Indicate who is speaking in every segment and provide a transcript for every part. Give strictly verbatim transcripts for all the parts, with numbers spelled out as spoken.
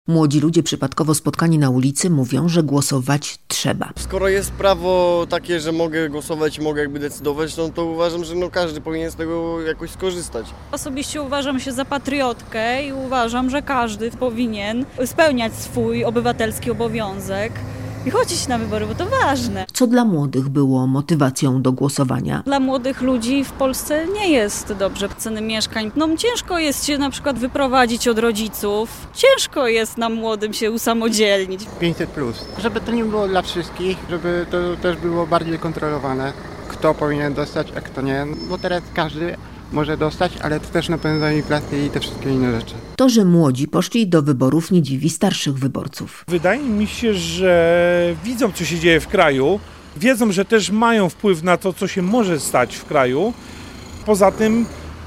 Speaker 1: Młodzi ludzie przypadkowo spotkani na ulicy mówią, że głosować trzeba.
Speaker 2: Skoro jest prawo takie, że mogę głosować i mogę jakby decydować, no to uważam, że no każdy powinien z tego jakoś skorzystać.
Speaker 3: Osobiście uważam się za patriotkę i uważam, że każdy powinien spełniać swój obywatelski obowiązek i chodzić na wybory, bo to ważne.
Speaker 1: Co dla młodych było motywacją do głosowania?
Speaker 3: Dla młodych ludzi w Polsce nie jest dobrze. Ceny mieszkań, no ciężko jest się na przykład wyprowadzić od rodziców. Ciężko jest nam młodym się usamodzielnić.
Speaker 4: pięćset plus. Żeby to nie było dla wszystkich, żeby to też było bardziej kontrolowane. Kto powinien dostać, a kto nie. Bo teraz każdy może dostać, ale to też napędza inflację i te wszystkie inne rzeczy.
Speaker 1: To, że młodzi poszli do wyborów, nie dziwi starszych wyborców.
Speaker 5: Wydaje mi się, że widzą, co się dzieje w kraju, wiedzą, że też mają wpływ na to, co się może stać w kraju. Poza tym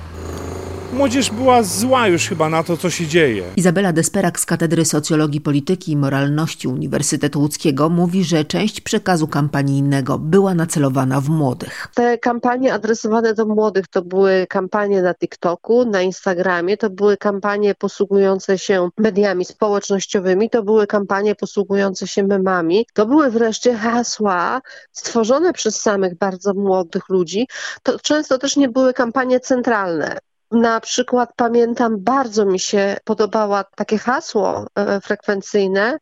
Speaker 5: młodzież była zła już chyba na to, co się dzieje.
Speaker 1: Izabela Desperak z Katedry Socjologii Polityki i Moralności Uniwersytetu Łódzkiego mówi, że część przekazu kampanijnego była nacelowana w młodych.
Speaker 6: Te kampanie adresowane do młodych to były kampanie na TikToku, na Instagramie, to były kampanie posługujące się mediami społecznościowymi, to były kampanie posługujące się memami, to były wreszcie hasła stworzone przez samych bardzo młodych ludzi. To często też nie były kampanie centralne. Na przykład pamiętam, bardzo mi się podobało takie hasło e, frekwencyjne: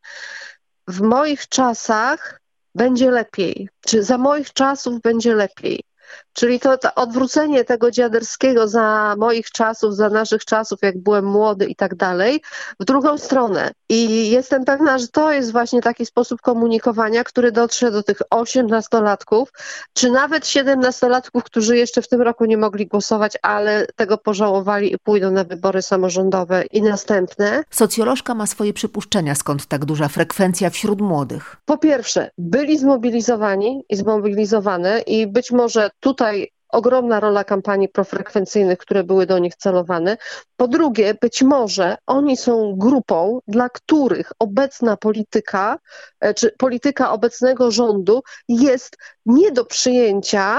Speaker 6: w moich czasach będzie lepiej, czy za moich czasów będzie lepiej. Czyli to, to odwrócenie tego dziaderskiego za moich czasów, za naszych czasów, jak byłem młody i tak dalej, w drugą stronę. I jestem pewna, że to jest właśnie taki sposób komunikowania, który dotrze do tych osiemnastolatków, czy nawet siedemnastolatków, którzy jeszcze w tym roku nie mogli głosować, ale tego pożałowali i pójdą na wybory samorządowe i następne.
Speaker 1: Socjolożka ma swoje przypuszczenia, skąd tak duża frekwencja wśród młodych.
Speaker 6: Po pierwsze, byli zmobilizowani i zmobilizowane i być może tutaj ogromna rola kampanii profrekwencyjnych, które były do nich celowane. Po drugie, być może oni są grupą, dla których obecna polityka, czy polityka obecnego rządu jest nie do przyjęcia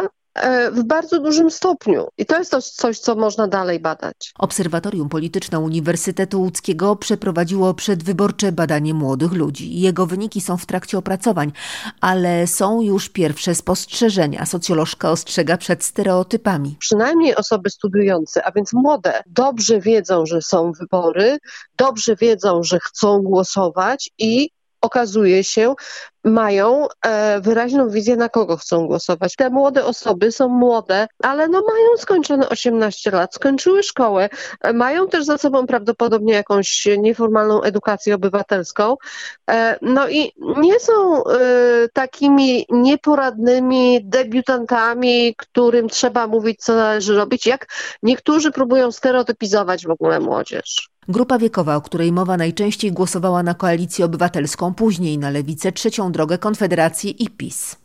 Speaker 6: w bardzo dużym stopniu. I to jest to coś, co można dalej badać.
Speaker 1: Obserwatorium Polityczne Uniwersytetu Łódzkiego przeprowadziło przedwyborcze badanie młodych ludzi. Jego wyniki są w trakcie opracowań, ale są już pierwsze spostrzeżenia. Socjolożka ostrzega przed stereotypami.
Speaker 6: Przynajmniej osoby studiujące, a więc młode, dobrze wiedzą, że są wybory, dobrze wiedzą, że chcą głosować i okazuje się, mają e, wyraźną wizję, na kogo chcą głosować. Te młode osoby są młode, ale no mają skończone osiemnaście lat, skończyły szkołę, e, mają też za sobą prawdopodobnie jakąś nieformalną edukację obywatelską, e, no i nie są e, takimi nieporadnymi debiutantami, którym trzeba mówić, co należy robić, jak niektórzy próbują stereotypizować w ogóle młodzież.
Speaker 1: Grupa wiekowa, o której mowa, najczęściej głosowała na Koalicję Obywatelską, później na Lewicę, Trzecią Drogę, Konfederację i PiS.